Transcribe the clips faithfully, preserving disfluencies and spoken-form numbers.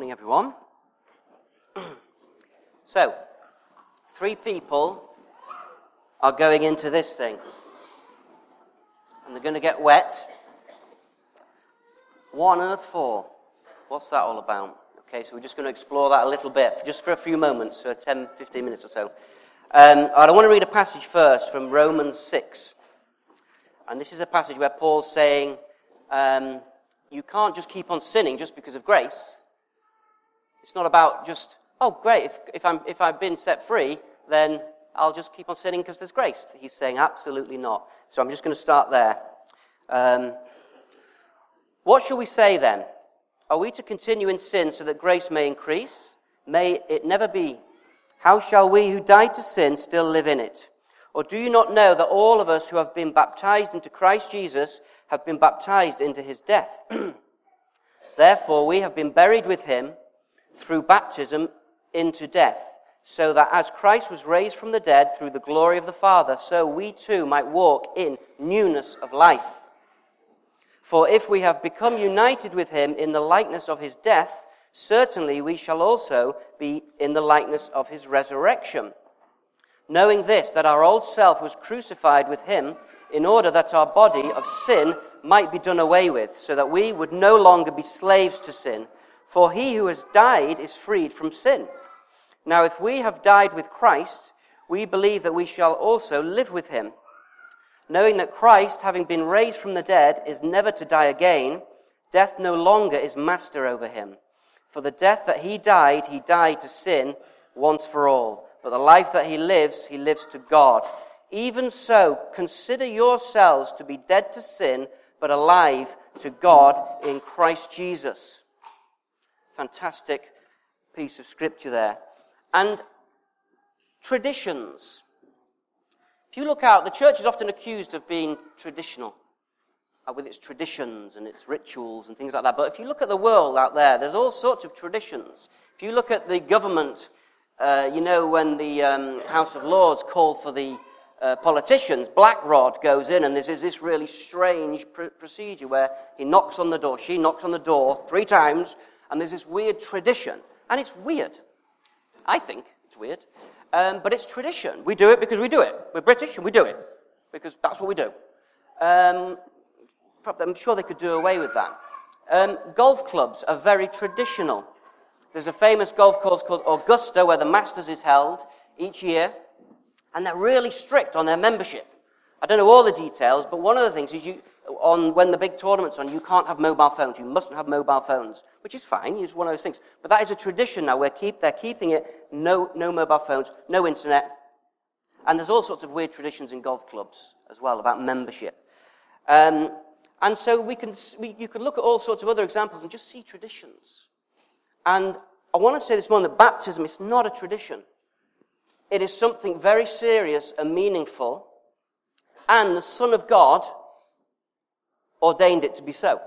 Morning, everyone. So, three people are going into this thing, and they're going to get wet. What on earth for? What's that all about? Okay, so we're just going to explore that a little bit, just for a few moments, for ten, fifteen minutes or so. Um, I want to read a passage first from Romans six. And this is a passage where Paul's saying, um, you can't just keep on sinning just because of grace. It's not about just, oh, great, if, if, I'm, if I've been set free, then I'll just keep on sinning because there's grace. He's saying absolutely not. So I'm just going to start there. Um, what shall we say then? Are we to continue in sin so that grace may increase? May it never be. How shall we who died to sin still live in it? Or do you not know that all of us who have been baptized into Christ Jesus have been baptized into his death? Therefore we have been buried with him through baptism into death, so that as Christ was raised from the dead through the glory of the Father, so we too might walk in newness of life. For if we have become united with him in the likeness of his death, certainly we shall also be in the likeness of his resurrection. Knowing this, that our old self was crucified with him, in order that our body of sin might be done away with, so that we would no longer be slaves to sin. For he who has died is freed from sin. Now if we have died with Christ, we believe that we shall also live with him. Knowing that Christ, having been raised from the dead, is never to die again, death no longer is master over him. For the death that he died, he died to sin once for all. But the life that he lives, he lives to God. Even so, consider yourselves to be dead to sin, but alive to God in Christ Jesus. Fantastic piece of scripture there. And traditions. If you look out, the church is often accused of being traditional, uh, with its traditions and its rituals and things like that. But if you look at the world out there, there's all sorts of traditions. If you look at the government, uh, you know, when the um, House of Lords call for the uh, politicians, Black Rod goes in and there's this really strange pr- procedure where he knocks on the door, she knocks on the door three times, and there's this weird tradition. And it's weird. I think it's weird. Um, but it's tradition. We do it because we do it. We're British and we do it. Because that's what we do. Um, probably, I'm sure they could do away with that. Um, golf clubs are very traditional. There's a famous golf course called Augusta where the Masters is held each year. And they're really strict on their membership. I don't know all the details, but one of the things is you... on when the big tournament's on, you can't have mobile phones. You mustn't have mobile phones, which is fine. It's one of those things. But that is a tradition now. We're keep, they're keeping it, no, no mobile phones, no internet. And there's all sorts of weird traditions in golf clubs as well about membership. Um, and so we can, we, you can look at all sorts of other examples and just see traditions. And I want to say this morning that baptism is not a tradition. It is something very serious and meaningful. And the Son of God ordained it to be so.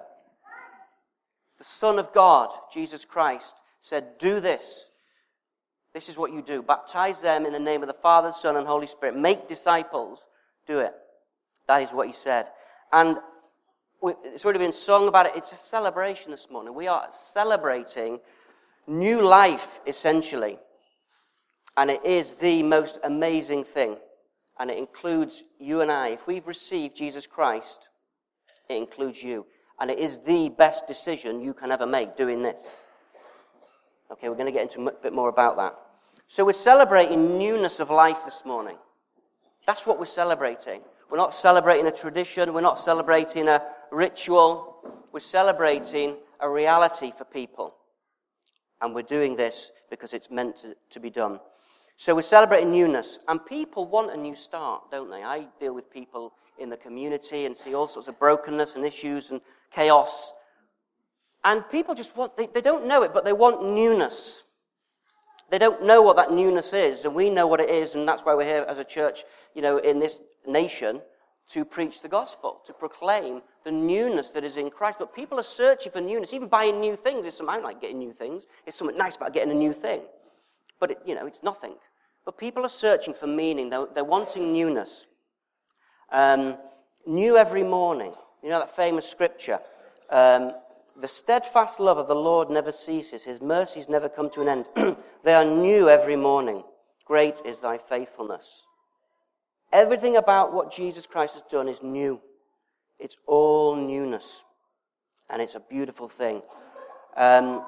The Son of God, Jesus Christ, said, do this. This is what you do. Baptize them in the name of the Father, Son, and Holy Spirit. Make disciples. Do it. That is what he said. And it's already been sung about it. It's a celebration this morning. We are celebrating new life, essentially. And it is the most amazing thing. And it includes you and I. If we've received Jesus Christ, it includes you. And it is the best decision you can ever make doing this. Okay, we're going to get into a bit more about that. So we're celebrating newness of life this morning. That's what we're celebrating. We're not celebrating a tradition. We're not celebrating a ritual. We're celebrating a reality for people. And we're doing this because it's meant to, to be done. So we're celebrating newness. And people want a new start, don't they? I deal with people in the community and see all sorts of brokenness and issues and chaos. And people just want, they, they don't know it, but they want newness. They don't know what that newness is, and we know what it is, and that's why we're here as a church, you know, in this nation, to preach the gospel, to proclaim the newness that is in Christ. But people are searching for newness, even buying new things. It's something, I don't like getting new things. It's something nice about getting a new thing. But, it, you know, it's nothing. But people are searching for meaning. They're, they're wanting newness. Um, new every morning. You know that famous scripture. Um, The steadfast love of the Lord never ceases. His mercies never come to an end. They are new every morning. Great is thy faithfulness. Everything about what Jesus Christ has done is new. It's all newness. And it's a beautiful thing. Um,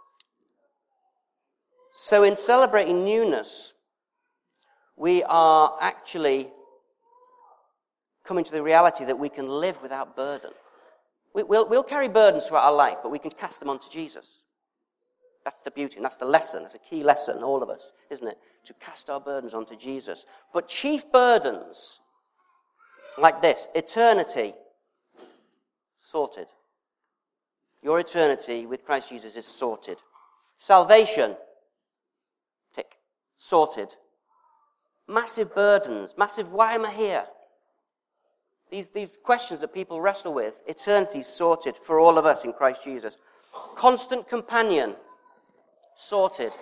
so in celebrating newness, we are actually coming to the reality that we can live without burden. We, we'll, we'll carry burdens throughout our life, but we can cast them onto Jesus. That's the beauty, and that's the lesson. That's a key lesson, all of us, isn't it? To cast our burdens onto Jesus. But chief burdens, like this, eternity, sorted. Your eternity with Christ Jesus is sorted. Salvation, tick, sorted. Massive burdens, massive, why am I here? These, these questions that people wrestle with, eternity sorted for all of us in Christ Jesus. Constant companion, sorted.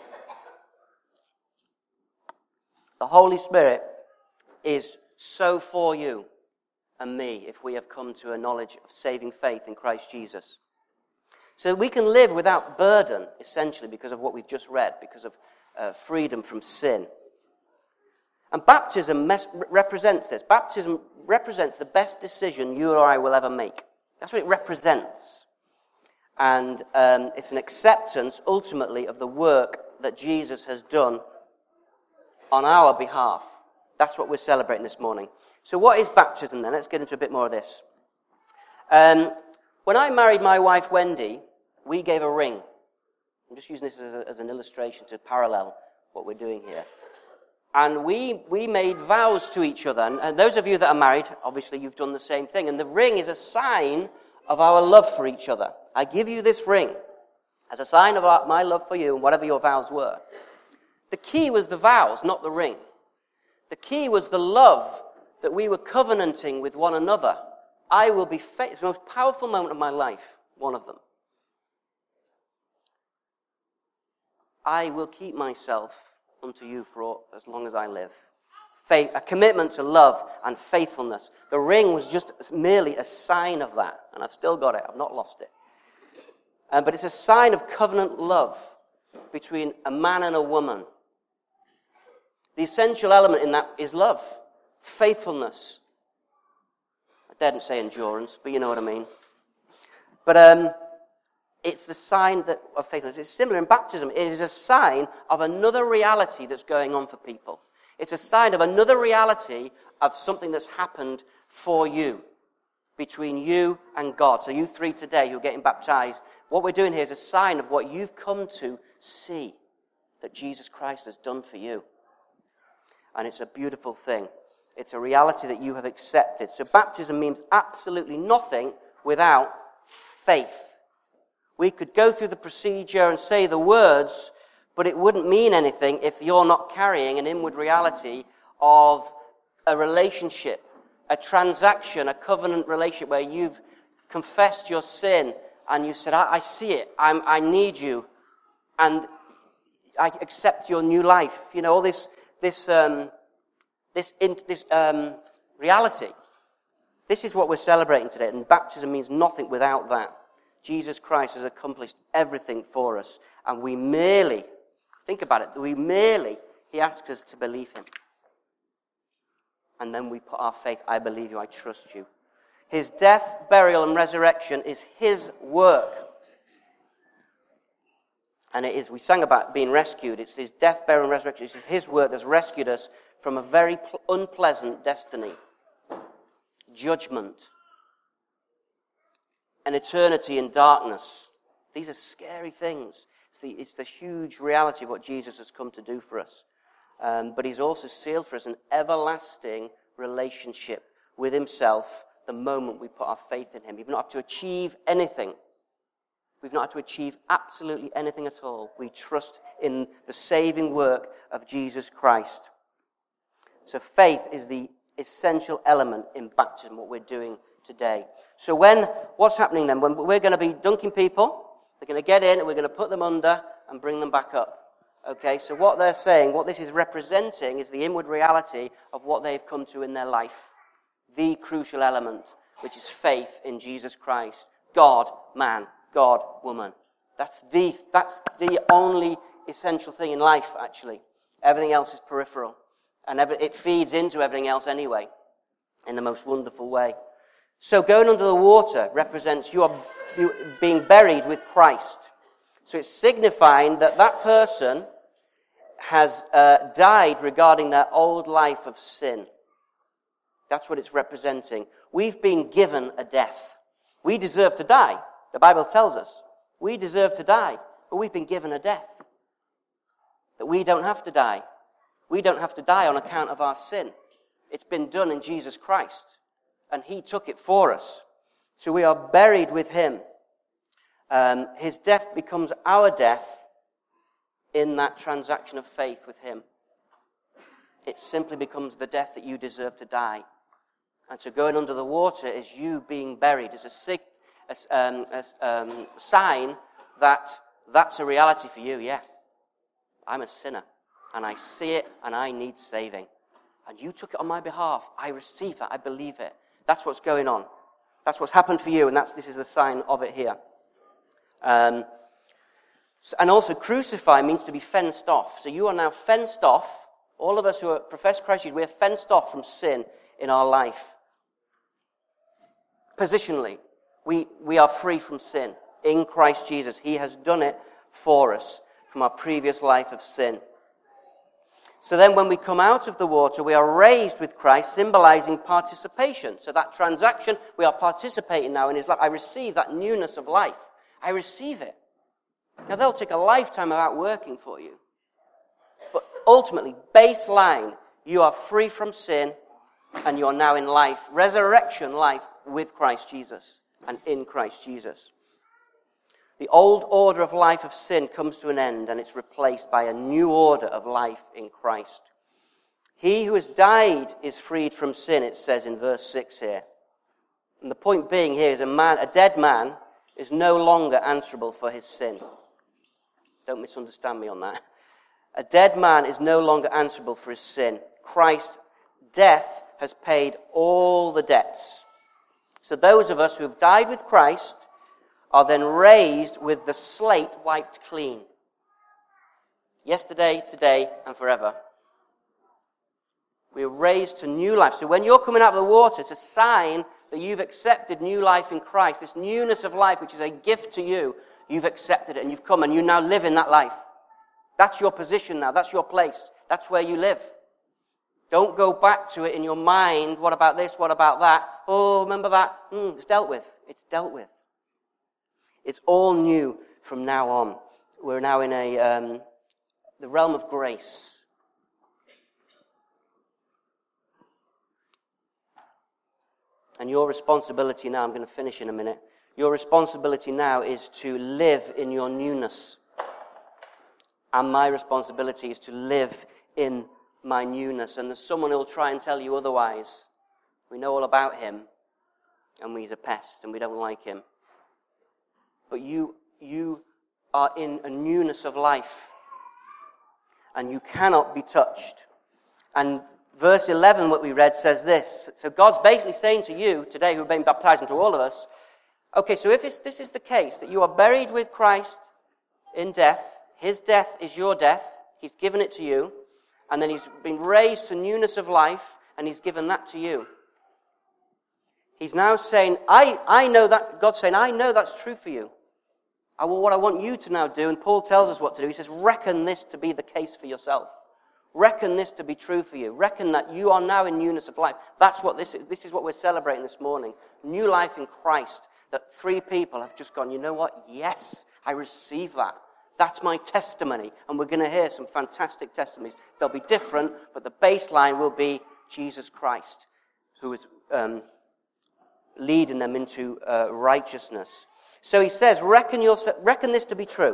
The Holy Spirit is so for you and me if we have come to a knowledge of saving faith in Christ Jesus. So we can live without burden, essentially, because of what we've just read, because of uh, freedom from sin. And baptism mes- represents this. Baptism represents the best decision you or I will ever make. That's what it represents. And um, it's an acceptance, ultimately, of the work that Jesus has done on our behalf. That's what we're celebrating this morning. So what is baptism then? Let's get into a bit more of this. Um, when I married my wife, Wendy, we gave a ring. I'm just using this as, a, as an illustration to parallel what we're doing here. And we we made vows to each other. And, and those of you that are married, obviously you've done the same thing. And the ring is a sign of our love for each other. I give you this ring as a sign of our, my love for you and whatever your vows were. The key was the vows, not the ring. The key was the love that we were covenanting with one another. I will be faithful. It's the most powerful moment of my life, one of them. I will keep myself unto you for all, as long as I live. Faith, a commitment to love and faithfulness. The ring was just merely a sign of that, and I've still got it. I've not lost it. Uh, but it's a sign of covenant love between a man and a woman. The essential element in that is love, faithfulness. I didn't say endurance, but you know what I mean. But um, it's the sign that, of faithfulness. It's similar in baptism. It is a sign of another reality that's going on for people. It's a sign of another reality of something that's happened for you, between you and God. So you three today who are getting baptized, what we're doing here is a sign of what you've come to see that Jesus Christ has done for you. And it's a beautiful thing. It's a reality that you have accepted. So baptism means absolutely nothing without faith. We could go through the procedure and say the words, but it wouldn't mean anything if you're not carrying an inward reality of a relationship, a transaction, a covenant relationship where you've confessed your sin and you said, I, I see it, I'm, I need you, and I accept your new life. You know, all this this um, this in, this um, reality. This is what we're celebrating today, and baptism means nothing without that. Jesus Christ has accomplished everything for us, and we merely, think about it, we merely, he asks us to believe him. And then we put our faith, I believe you, I trust you. His death, burial, and resurrection is his work. And it is, we sang about being rescued. It's his death, burial, and resurrection. It's his work that's rescued us from a very pl- unpleasant destiny. Judgment. An eternity in darkness. These are scary things. It's the, it's the huge reality of what Jesus has come to do for us. Um, but he's also sealed for us an everlasting relationship with himself the moment we put our faith in him. We've not have to achieve anything. We've not had to achieve absolutely anything at all. We trust in the saving work of Jesus Christ. So faith is the essential element in baptism, what we're doing today. So when, what's happening then? When we're going to be dunking people, they're going to get in and we're going to put them under and bring them back up. Okay, so what they're saying, what this is representing is the inward reality of what they've come to in their life. The crucial element, which is faith in Jesus Christ, God, man, God woman. That's the, that's the only essential thing in life, actually. Everything else is peripheral. And every, it feeds into everything else anyway, in the most wonderful way. So going under the water represents you are you being buried with Christ. So it's signifying that that person has uh, died regarding their old life of sin. That's what it's representing. We've been given a death. We deserve to die. The Bible tells us. We deserve to die, but we've been given a death. That we don't have to die. We don't have to die on account of our sin. It's been done in Jesus Christ, and he took it for us. So we are buried with him. Um, his death becomes our death in that transaction of faith with him. It simply becomes the death that you deserve to die. And so going under the water is you being buried. It's a, sig- a, um, a um, sign that that's a reality for you, yeah. I'm a sinner, and I see it, and I need saving. And you took it on my behalf. I receive that. I believe it. That's what's going on. That's what's happened for you, and that's this is the sign of it here. Um, so, and also, crucify means to be fenced off. So you are now fenced off. All of us who are profess Christ, we are fenced off from sin in our life. Positionally, we, we are free from sin in Christ Jesus. He has done it for us from our previous life of sin. So then when we come out of the water, we are raised with Christ, symbolizing participation. So that transaction, we are participating now in his life. I receive that newness of life. I receive it. Now, they'll take a lifetime of outworking for you. But ultimately, baseline, you are free from sin, and you are now in life, resurrection life, with Christ Jesus and in Christ Jesus. The old order of life of sin comes to an end, and it's replaced by a new order of life in Christ. He who has died is freed from sin, it says in verse six here. And the point being here is a man, a dead man is no longer answerable for his sin. Don't misunderstand me on that. A dead man is no longer answerable for his sin. Christ's death has paid all the debts. So those of us who have died with Christ are then raised with the slate wiped clean. Yesterday, today, and forever. We're raised to new life. So when you're coming out of the water, it's a sign that you've accepted new life in Christ. This newness of life, which is a gift to you, you've accepted it and you've come and you now live in that life. That's your position now. That's your place. That's where you live. Don't go back to it in your mind. What about this? What about that? Oh, remember that? Mm, it's dealt with. It's dealt with. It's all new from now on. We're now in a um, the realm of grace. And your responsibility now, I'm going to finish in a minute. Your responsibility now is to live in your newness. And my responsibility is to live in my newness. And there's someone who will try and tell you otherwise. We know all about him, and he's a pest, and we don't like him. But you, you are in a newness of life, and you cannot be touched. And verse eleven, what we read, says this. So God's basically saying to you today, who have been baptized, and to all of us, okay, so if it's, this is the case, that you are buried with Christ in death, his death is your death, he's given it to you, and then he's been raised to newness of life, and he's given that to you. He's now saying, I, I know that, God's saying, I know that's true for you. I, well, what I want you to now do, and Paul tells us what to do, he says, reckon this to be the case for yourself. Reckon this to be true for you. Reckon that you are now in newness of life. That's what this is. This is what we're celebrating this morning. New life in Christ. That three people have just gone, you know what? Yes, I receive that. That's my testimony. And we're going to hear some fantastic testimonies. They'll be different, but the baseline will be Jesus Christ, who is um, leading them into uh, righteousness. So he says, reckon, your, reckon this to be true.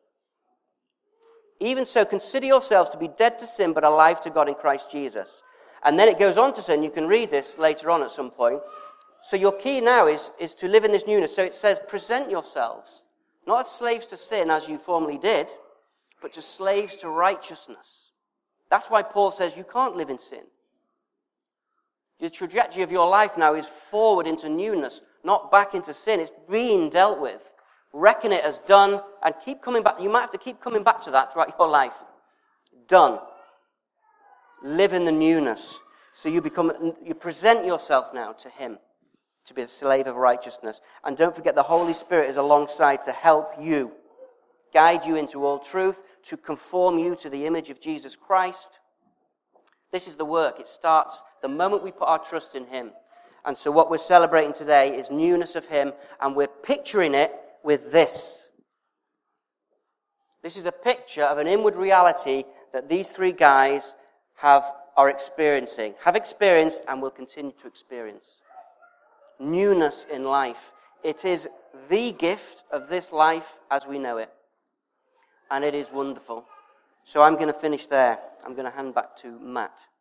Even so, consider yourselves to be dead to sin, but alive to God in Christ Jesus. And then it goes on to say, and you can read this later on at some point. So your key now is, is to live in this newness. So it says, present yourselves, not as slaves to sin as you formerly did, but to slaves to righteousness. That's why Paul says you can't live in sin. The trajectory of your life now is forward into newness, not back into sin. It's being dealt with. reckon it as done, and keep coming back. You might have to keep coming back to that throughout your life. Done. Live in the newness. So you become, you present yourself now to him to be a slave of righteousness. And don't forget the Holy Spirit is alongside to help you, guide you into all truth, to conform you to the image of Jesus Christ. This is the work. It starts the moment we put our trust in him. And so what we're celebrating today is newness of him, and we're picturing it with this. This is a picture of an inward reality that these three guys have are experiencing, have experienced, and will continue to experience. Newness in life. It is the gift of this life as we know it. And it is wonderful. So I'm going to finish there. I'm going to hand back to Matt.